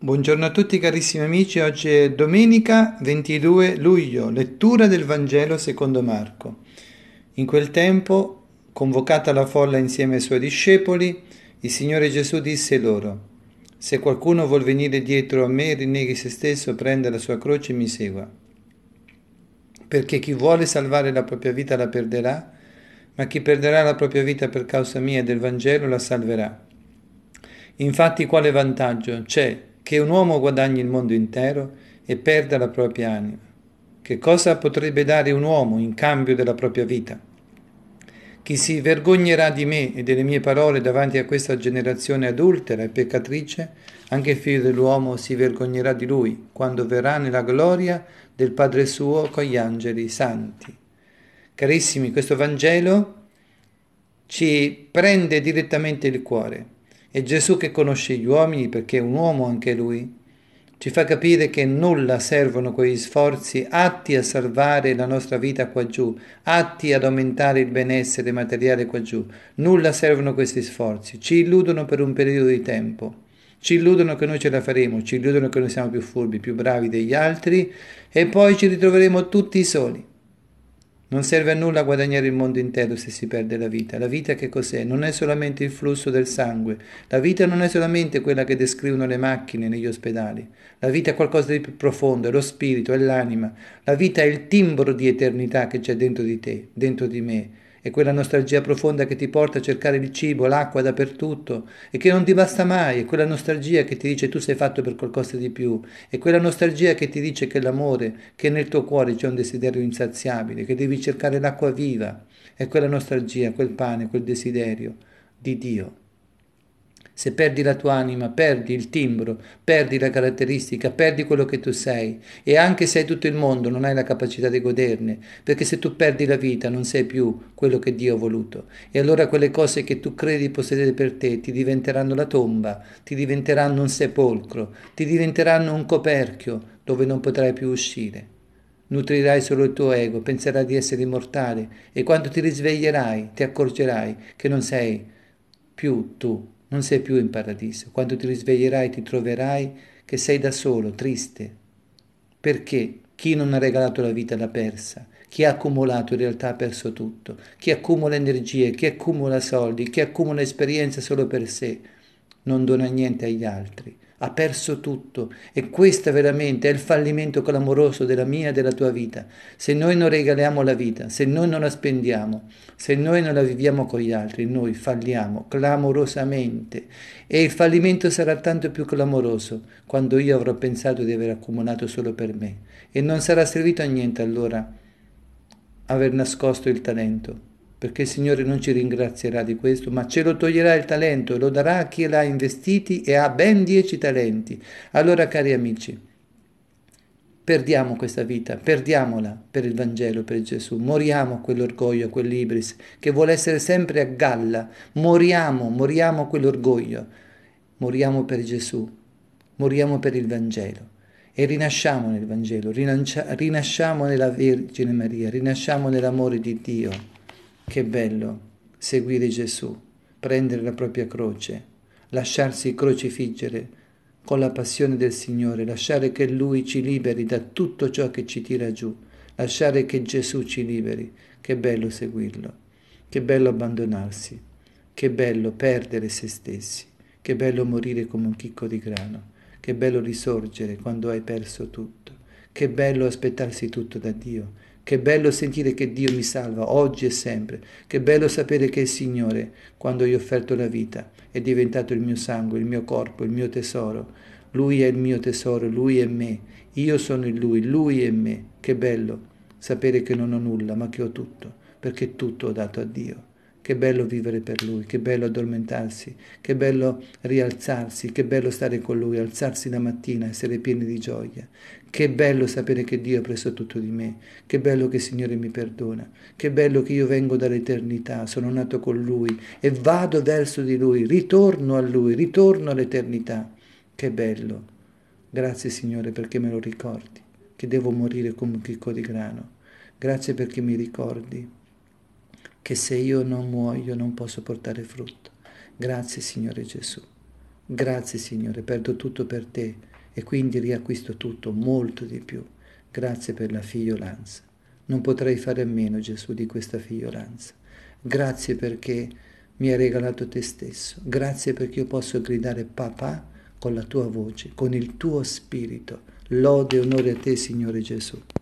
Buongiorno a tutti carissimi amici, oggi è domenica 22 luglio, lettura del Vangelo secondo Marco. In quel tempo, convocata la folla insieme ai suoi discepoli, il Signore Gesù disse loro: Se qualcuno vuol venire dietro a me, rinneghi se stesso, prenda la sua croce e mi segua. Perché chi vuole salvare la propria vita la perderà, ma chi perderà la propria vita per causa mia e del Vangelo la salverà. Infatti quale vantaggio c'è che un uomo guadagni il mondo intero e perda la propria anima? Che cosa potrebbe dare un uomo in cambio della propria vita? Chi si vergognerà di me e delle mie parole davanti a questa generazione adultera e peccatrice, anche il figlio dell'uomo si vergognerà di lui quando verrà nella gloria del Padre suo con gli angeli santi. Carissimi, questo Vangelo ci prende direttamente il cuore. È Gesù che conosce gli uomini perché è un uomo anche lui. Ci fa capire che nulla servono quegli sforzi atti a salvare la nostra vita qua giù, atti ad aumentare il benessere materiale qua giù. Nulla servono questi sforzi. Ci illudono per un periodo di tempo. Ci illudono che noi ce la faremo, ci illudono che noi siamo più furbi, più bravi degli altri e poi ci ritroveremo tutti soli. Non serve a nulla guadagnare il mondo intero se si perde la vita. La vita che cos'è? Non è solamente il flusso del sangue. La vita non è solamente quella che descrivono le macchine negli ospedali. La vita è qualcosa di più profondo, è lo spirito, è l'anima. La vita è il timbro di eternità che c'è dentro di te, dentro di me. È quella nostalgia profonda che ti porta a cercare il cibo, l'acqua dappertutto e che non ti basta mai. È quella nostalgia che ti dice tu sei fatto per qualcosa di più. È quella nostalgia che ti dice che l'amore, che nel tuo cuore c'è un desiderio insaziabile, che devi cercare l'acqua viva. È quella nostalgia, quel pane, quel desiderio di Dio. Se perdi la tua anima, perdi il timbro, perdi la caratteristica, perdi quello che tu sei. E anche se hai tutto il mondo, non hai la capacità di goderne, perché se tu perdi la vita non sei più quello che Dio ha voluto. E allora quelle cose che tu credi possedere per te ti diventeranno la tomba, ti diventeranno un sepolcro, ti diventeranno un coperchio dove non potrai più uscire. Nutrirai solo il tuo ego, penserai di essere immortale e quando ti risveglierai ti accorgerai che non sei più tu, non sei più in paradiso. Quando ti risveglierai ti troverai che sei da solo, triste. Perché chi non ha regalato la vita l'ha persa. Chi ha accumulato in realtà ha perso tutto. Chi accumula energie, chi accumula soldi, chi accumula esperienze solo per sé, non dona niente agli altri. Ha perso tutto e questo veramente è il fallimento clamoroso della mia e della tua vita. Se noi non regaliamo la vita, se noi non la spendiamo, se noi non la viviamo con gli altri, noi falliamo clamorosamente e il fallimento sarà tanto più clamoroso quando io avrò pensato di aver accumulato solo per me e non sarà servito a niente allora aver nascosto il talento, perché il Signore non ci ringrazierà di questo, ma ce lo toglierà il talento e lo darà a chi l'ha investiti e ha ben 10 talenti. Allora, cari amici, perdiamo questa vita, perdiamola per il Vangelo, per Gesù, moriamo a quell'orgoglio, a quell'ibris che vuole essere sempre a galla, moriamo a quell'orgoglio, moriamo per Gesù, moriamo per il Vangelo e rinasciamo nel Vangelo, rinasciamo nella Vergine Maria, rinasciamo nell'amore di Dio. Che bello seguire Gesù, prendere la propria croce, lasciarsi crocifiggere con la passione del Signore, lasciare che Lui ci liberi da tutto ciò che ci tira giù, lasciare che Gesù ci liberi. Che bello seguirlo, che bello abbandonarsi, che bello perdere se stessi, che bello morire come un chicco di grano, che bello risorgere quando hai perso tutto, che bello aspettarsi tutto da Dio, che bello sentire che Dio mi salva oggi e sempre, che bello sapere che il Signore, quando io ho offerto la vita, è diventato il mio sangue, il mio corpo, il mio tesoro. Lui è il mio tesoro, Lui è me, io sono in Lui è me. Che bello sapere che non ho nulla, ma che ho tutto, perché tutto ho dato a Dio. Che bello vivere per Lui, che bello addormentarsi, che bello rialzarsi, che bello stare con Lui, alzarsi la mattina, essere pieni di gioia. Che bello sapere che Dio ha preso tutto di me, che bello che il Signore mi perdona, che bello che io vengo dall'eternità, sono nato con Lui e vado verso di Lui, ritorno a Lui, ritorno all'eternità. Che bello. Grazie Signore perché me lo ricordi, che devo morire come un chicco di grano. Grazie perché mi ricordi che se io non muoio non posso portare frutto. Grazie Signore Gesù. Grazie Signore, perdo tutto per te e quindi riacquisto tutto molto di più. Grazie per la figliolanza. Non potrei fare a meno, Gesù, di questa figliolanza. Grazie perché mi hai regalato te stesso. Grazie perché io posso gridare papà con la tua voce, con il tuo spirito. Lode e onore a te, Signore Gesù.